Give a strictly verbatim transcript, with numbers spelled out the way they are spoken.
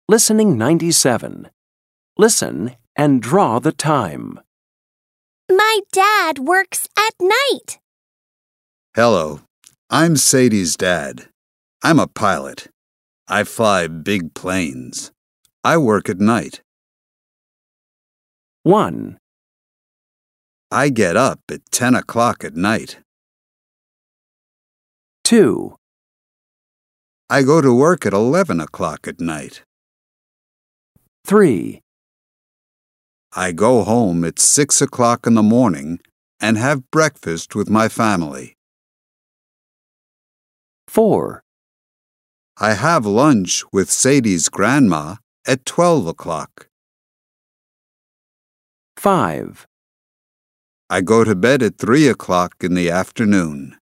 Listening ninety-seven. Listen and draw the time. My dad works at night. Hello, I'm Sadie's dad. I'm a pilot. I fly big planes. I work at night. one, I get up at ten o'clock at night. two, I go to work at eleven o'clock at night. three, I go home at six o'clock in the morning and have breakfast with my family. four, I have lunch with Sadie's grandma at twelve o'clock. five. I go to bed at three o'clock in the afternoon.